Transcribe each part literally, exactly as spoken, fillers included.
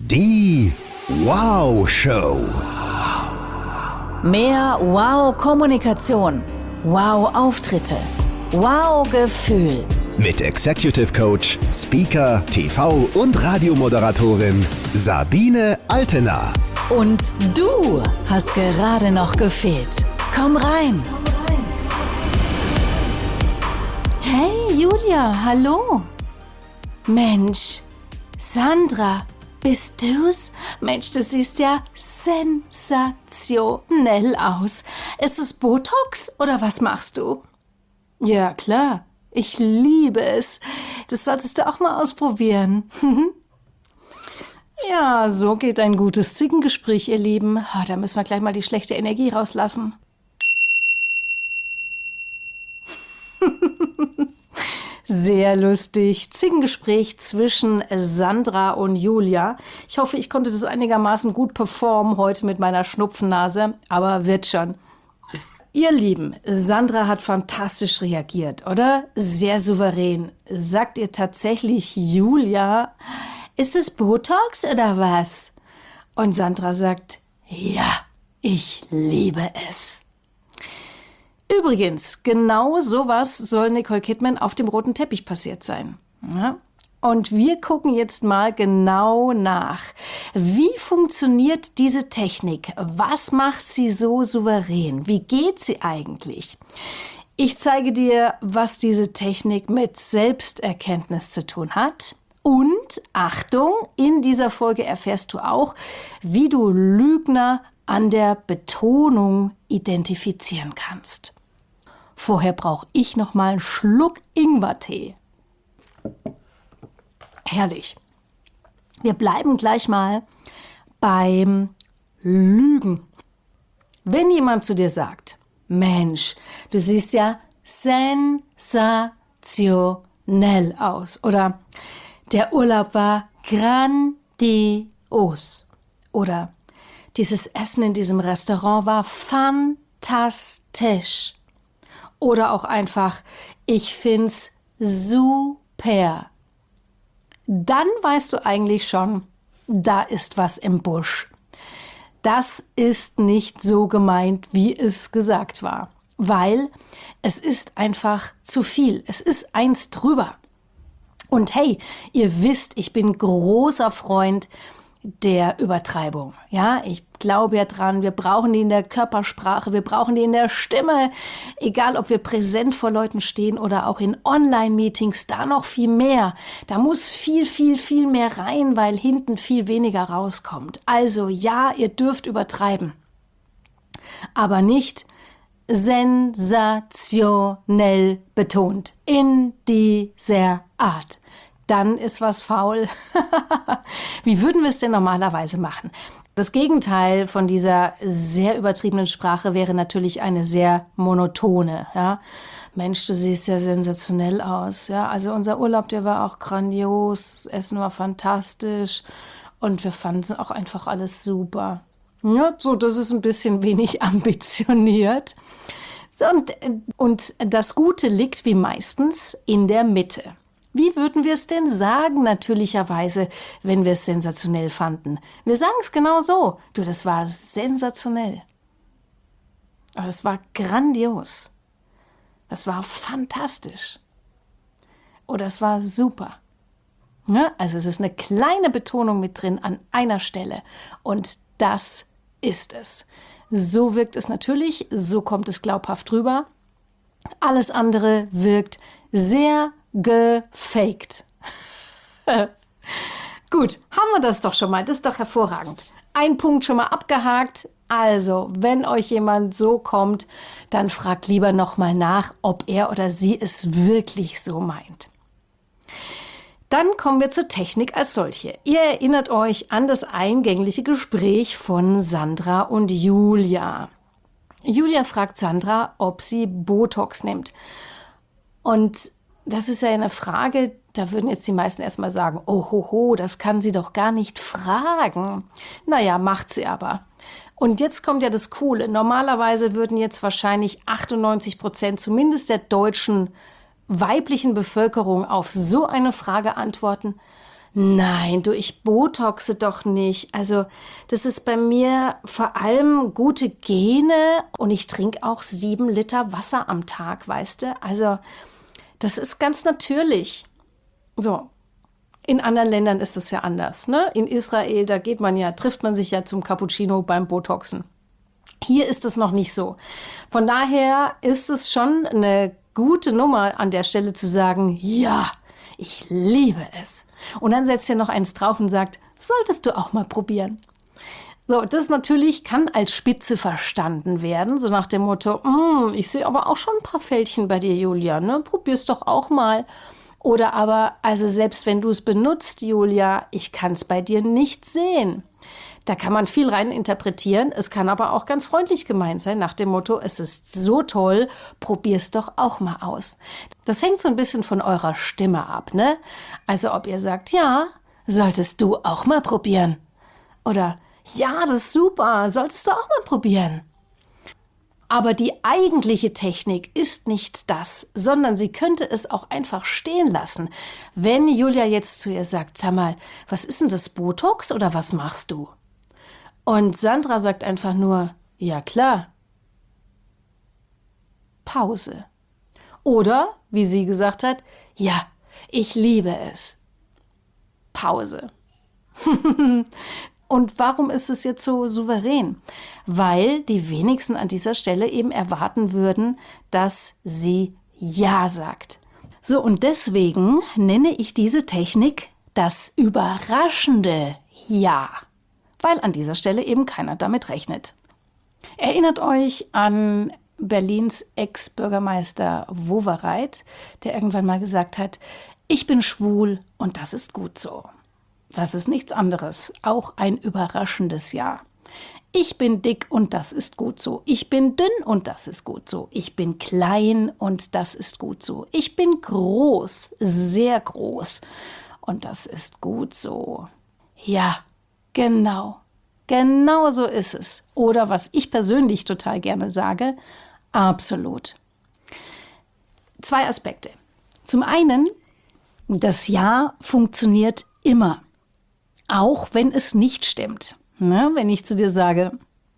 Die Wow-Show. Mehr Wow-Kommunikation, Wow-Auftritte, Wow-Gefühl. Mit Executive Coach, Speaker, T V- und Radiomoderatorin Sabine Altena. Und du hast gerade noch gefehlt. Komm rein. Hey Julia, hallo. Mensch, Sandra, bist du's? Mensch, du siehst ja sensationell aus. Ist es Botox oder was machst du? Ja, klar. Ich liebe es. Das solltest du auch mal ausprobieren. Ja, so geht ein gutes Zickengespräch, ihr Lieben. Oh, da müssen wir gleich mal die schlechte Energie rauslassen. Sehr lustig. Zickengespräch zwischen Sandra und Julia. Ich hoffe, ich konnte das einigermaßen gut performen heute mit meiner Schnupfennase, aber wird schon. Ihr Lieben, Sandra hat fantastisch reagiert, oder? Sehr souverän. Sagt ihr tatsächlich Julia, ist es Botox oder was? Und Sandra sagt, ja, ich liebe es. Übrigens, genau sowas soll Nicole Kidman auf dem roten Teppich passiert sein. Ja? Und wir gucken jetzt mal genau nach. Wie funktioniert diese Technik? Was macht sie so souverän? Wie geht sie eigentlich? Ich zeige dir, was diese Technik mit Selbsterkenntnis zu tun hat. Und Achtung, in dieser Folge erfährst du auch, wie du Lügner an der Betonung identifizieren kannst. Vorher brauche ich noch mal einen Schluck Ingwertee. Herrlich. Wir bleiben gleich mal beim Lügen. Wenn jemand zu dir sagt, Mensch, du siehst ja sensationell aus oder der Urlaub war grandios oder dieses Essen in diesem Restaurant war fantastisch oder auch einfach, ich find's super. Dann weißt du eigentlich schon, da ist was im Busch. Das ist nicht so gemeint, wie es gesagt war, weil es ist einfach zu viel. Es ist eins drüber. Und hey, ihr wisst, ich bin großer Freund der Übertreibung. Ja, ich glaube ja dran, wir brauchen die in der Körpersprache, wir brauchen die in der Stimme, egal ob wir präsent vor Leuten stehen oder auch in Online-Meetings, da noch viel mehr. Da muss viel, viel, viel mehr rein, weil hinten viel weniger rauskommt. Also ja, ihr dürft übertreiben, aber nicht sensationell betont in dieser Art. Dann ist was faul. Wie würden wir es denn normalerweise machen? Das Gegenteil von dieser sehr übertriebenen Sprache wäre natürlich eine sehr monotone. Ja? Mensch, du siehst ja sensationell aus. Ja? Also unser Urlaub, der war auch grandios, das Essen war fantastisch und wir fanden auch einfach alles super. Ja, so, das ist ein bisschen wenig ambitioniert. So, und, und das Gute liegt wie meistens in der Mitte. Wie würden wir es denn sagen, natürlicherweise, wenn wir es sensationell fanden? Wir sagen es genau so. Du, das war sensationell. Aber das war grandios. Das war fantastisch. Oder es war super. Ja, also es ist eine kleine Betonung mit drin an einer Stelle. Und das ist es. So wirkt es natürlich, so kommt es glaubhaft rüber. Alles andere wirkt sehr gefaked. Gut, haben wir das doch schon mal. Das ist doch hervorragend. Ein Punkt schon mal abgehakt. Also, wenn euch jemand so kommt, dann fragt lieber noch mal nach, ob er oder sie es wirklich so meint. Dann kommen wir zur Technik als solche. Ihr erinnert euch an das eingängliche Gespräch von Sandra und Julia. Julia fragt Sandra, ob sie Botox nimmt. Und das ist ja eine Frage, da würden jetzt die meisten erstmal sagen, oh ho, ho, das kann sie doch gar nicht fragen. Naja, macht sie aber. Und jetzt kommt ja das Coole. Normalerweise würden jetzt wahrscheinlich achtundneunzig Prozent zumindest der deutschen weiblichen Bevölkerung auf so eine Frage antworten. Nein, du, ich botoxe doch nicht. Also das ist bei mir vor allem gute Gene und ich trinke auch sieben Liter Wasser am Tag, weißt du? Also das ist ganz natürlich. So, in anderen Ländern ist es ja anders, ne? In Israel, da geht man ja, trifft man sich ja zum Cappuccino beim Botoxen. Hier ist es noch nicht so. Von daher ist es schon eine gute Nummer an der Stelle zu sagen, ja, ich liebe es. Und dann setzt ihr noch eins drauf und sagt, solltest du auch mal probieren. So, das natürlich kann als Spitze verstanden werden, so nach dem Motto, ich sehe aber auch schon ein paar Fältchen bei dir, Julia, ne? Probier's doch auch mal. Oder aber, also selbst wenn du es benutzt, Julia, ich kann es bei dir nicht sehen. Da kann man viel rein interpretieren. Es kann aber auch ganz freundlich gemeint sein, nach dem Motto, es ist so toll, probier's doch auch mal aus. Das hängt so ein bisschen von eurer Stimme ab, ne? Also ob ihr sagt, ja, solltest du auch mal probieren. Oder, ja, das ist super, solltest du auch mal probieren. Aber die eigentliche Technik ist nicht das, sondern sie könnte es auch einfach stehen lassen. Wenn Julia jetzt zu ihr sagt, sag mal, was ist denn das, Botox oder was machst du? Und Sandra sagt einfach nur, ja klar. Pause. Oder, wie sie gesagt hat, ja, ich liebe es. Pause. Und warum ist es jetzt so souverän? Weil die wenigsten an dieser Stelle eben erwarten würden, dass sie Ja sagt. So, und deswegen nenne ich diese Technik das überraschende Ja. Weil an dieser Stelle eben keiner damit rechnet. Erinnert euch an Berlins Ex-Bürgermeister Wowereit, der irgendwann mal gesagt hat, ich bin schwul und das ist gut so. Das ist nichts anderes, auch ein überraschendes Ja. Ich bin dick und das ist gut so. Ich bin dünn und das ist gut so. Ich bin klein und das ist gut so. Ich bin groß, sehr groß und das ist gut so. Ja. Genau, genau so ist es. Oder was ich persönlich total gerne sage, absolut. Zwei Aspekte. Zum einen, das Ja funktioniert immer, auch wenn es nicht stimmt. Ne? Wenn ich zu dir sage,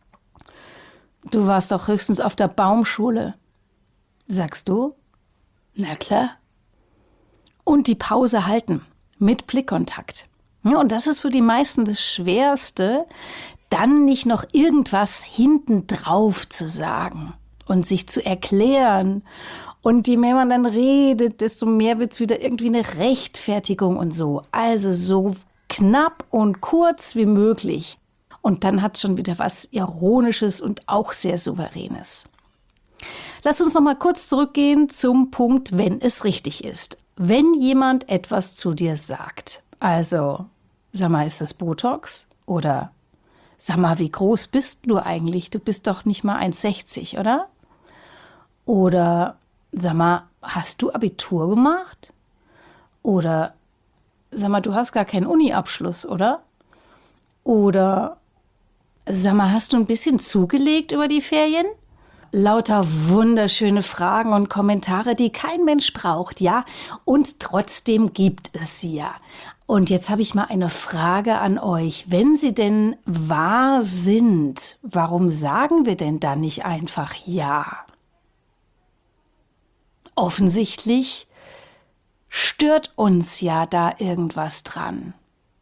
du warst doch höchstens auf der Baumschule, sagst du, na klar. Und die Pause halten mit Blickkontakt. Ja, und das ist für die meisten das Schwerste, dann nicht noch irgendwas hintendrauf zu sagen und sich zu erklären. Und je mehr man dann redet, desto mehr wird es wieder irgendwie eine Rechtfertigung und so. Also so knapp und kurz wie möglich. Und dann hat es schon wieder was Ironisches und auch sehr Souveränes. Lass uns noch mal kurz zurückgehen zum Punkt, wenn es richtig ist. Wenn jemand etwas zu dir sagt, also, sag mal, ist das Botox? Oder, sag mal, wie groß bist du eigentlich? Du bist doch nicht mal eins Komma sechzig, oder? Oder, sag mal, hast du Abitur gemacht? Oder, sag mal, du hast gar keinen Uni-Abschluss, oder? Oder, sag mal, hast du ein bisschen zugelegt über die Ferien? Lauter wunderschöne Fragen und Kommentare, die kein Mensch braucht, ja? Und trotzdem gibt es sie ja. Und jetzt habe ich mal eine Frage an euch. Wenn sie denn wahr sind, warum sagen wir denn dann nicht einfach Ja? Offensichtlich stört uns ja da irgendwas dran.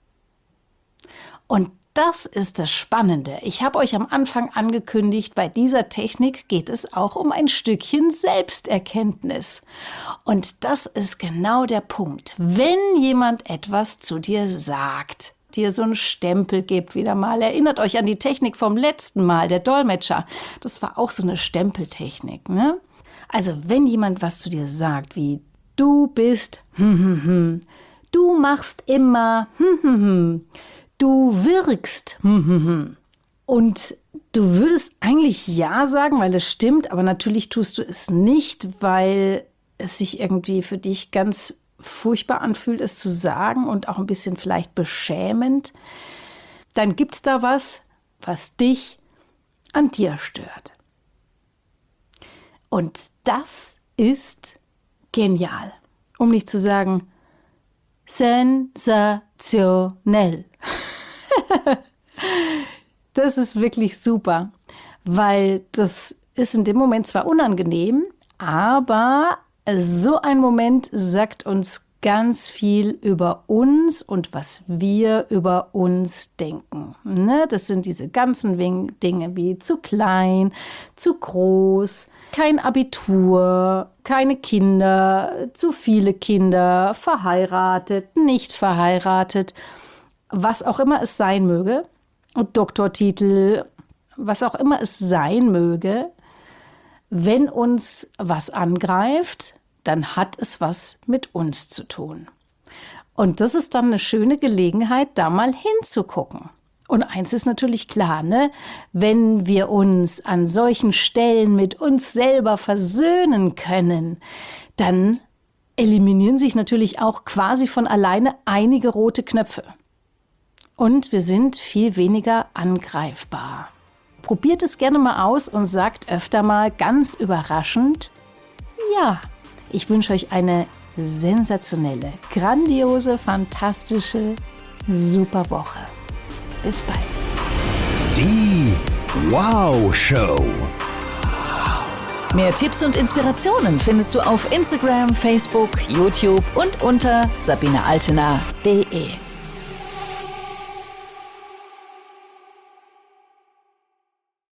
Und das ist das Spannende. Ich habe euch am Anfang angekündigt, bei dieser Technik geht es auch um ein Stückchen Selbsterkenntnis. Und das ist genau der Punkt. Wenn jemand etwas zu dir sagt, dir so einen Stempel gibt, wieder mal, erinnert euch an die Technik vom letzten Mal, der Dolmetscher. Das war auch so eine Stempeltechnik, ne? Also wenn jemand was zu dir sagt, wie du bist, hm, hm, hm, du machst immer, hm, hm, hm, du wirkst, hm, hm, hm. Und du würdest eigentlich Ja sagen, weil es stimmt, aber natürlich tust du es nicht, weil es sich irgendwie für dich ganz furchtbar anfühlt, es zu sagen und auch ein bisschen vielleicht beschämend. Dann gibt es da was, was dich an dir stört. Und das ist genial. Um nicht zu sagen, sensationell. Das ist wirklich super, weil das ist in dem Moment zwar unangenehm, aber so ein Moment sagt uns ganz viel über uns und was wir über uns denken. Ne? Das sind diese ganzen Dinge wie zu klein, zu groß, kein Abitur, keine Kinder, zu viele Kinder, verheiratet, nicht verheiratet, was auch immer es sein möge, und Doktortitel, was auch immer es sein möge. Wenn uns was angreift, dann hat es was mit uns zu tun. Und das ist dann eine schöne Gelegenheit, da mal hinzugucken. Und eins ist natürlich klar, ne? Wenn wir uns an solchen Stellen mit uns selber versöhnen können, dann eliminieren sich natürlich auch quasi von alleine einige rote Knöpfe. Und wir sind viel weniger angreifbar. Probiert es gerne mal aus und sagt öfter mal ganz überraschend, ja. Ich wünsche euch eine sensationelle, grandiose, fantastische, super Woche. Bis bald. Die Wow Show. Mehr Tipps und Inspirationen findest du auf Instagram, Facebook, YouTube und unter sabine altena punkt de.